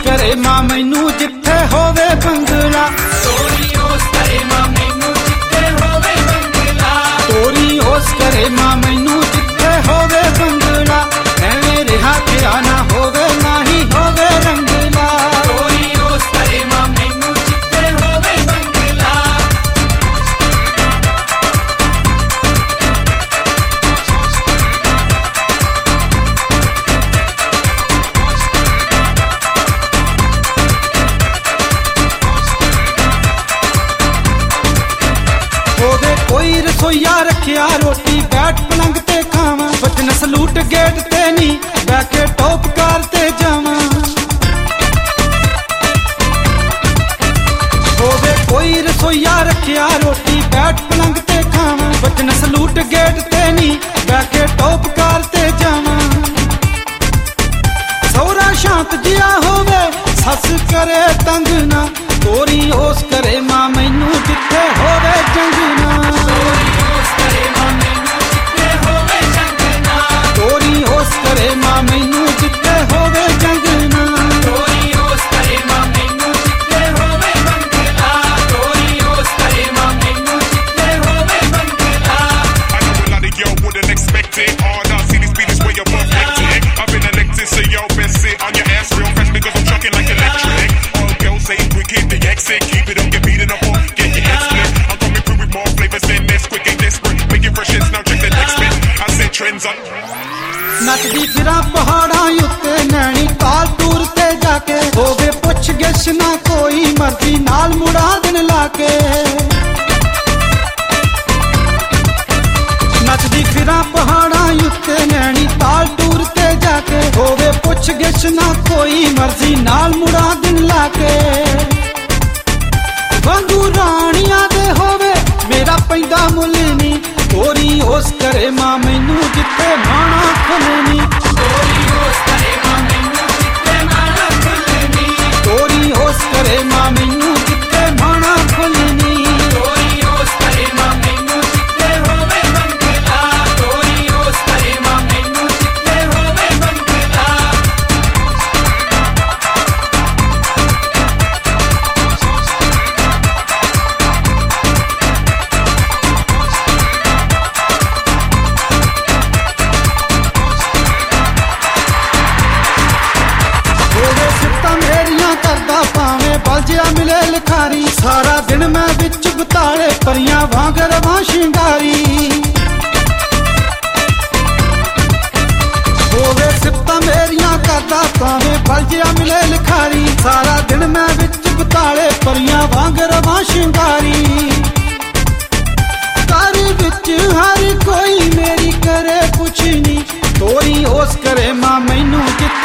करे मां मैनू जिथे होवे बंगला, तोरी ओस करे मां मैनू जिथे होवे बंगला, तोरी ओस करे मां मैनू जिथे होवे बंगला, एवें रिहा तेरा ना होवे ना ही होवे रंगला। तोरी ओस करे मां मैनू जिथे होवे बंगला। होवे कोई रसोईया रखिया रोटी बैठ पलंग ते खावा, बचन सलूट गेट ते नी बैठे टॉप कार ते जावा। होवे कोई रसोईया रखिया रोटी बैठ पलंग ते खावा, बचन सलूट गेट ते नी बैठे टॉप कार ते जावा। सौरा शांत जिया होवे सस करे तंग ना, तोरी ओस करे मां मैनू जिथे होवे जंगना। तोरी ओस करे मां मैनू जिथे होवे जंगना, तोरी ओस करे मां मैनू जिथे होवे जंगना। तोरी ओस करे मां मैनू जिथे होवे बंगला, तोरी ओस करे मां मैनू जिथे होवे बंगला। I know a lot of y'all wouldn't expect it. Oh, now see these beats where you're perfected. I've been elected, so y'all best sit on your ass real fast because I'm trucking like electric. All girls ain't wicked, they exit. Keep it up, get beaten up, or get your head split. I'm coming through with more flavors than this. Quick and desperate, make it fresh hits, now check the next bit. I said trends on. नचदी फिरा पहाड़ां उत्ते नैनी ताल tour ते जाके, होवे पुछ गिछ ना कोई मर्जी नाल मुड़ा दिन लाके। नचदी फिरा पहाड़ां उत्ते नैनी ताल टूर ते जाके, होवे पुछ गिछ ना कोई मर्जी नाल मुड़ा दिन लाके। वांगू राणियां दे होवे मेरा पैंदा मुल नी, तोरी ओस करे मां मैनू जिथे माणा खुलनी। तोरी ओस करे मां मैनू जिथे माणा खुलनी, तोरी ओस करे मां मैनू जिथे माणा खुलनी। तोरी ओस करे मां मैनू जिथे होवे बंगला, तोरी ओस करे मां मैनू जिथे होवे बंगला। होवे सिफ्तां मेरियां करदा भावें बल जिहा मिले लिखारी, सारा दिन मैं विच गुताले परियां वांग रवां शिंगारी। होवे सिफ्तां मेरियां करदा भावें बल जिहा मिले लिखारी, सारा दिन मैं विच गुताले परियां वांग रवां शिंगारी। तारी विच हर कोई मेरी करे पुछनी, तोरी ओस करे मां मैनू जिथे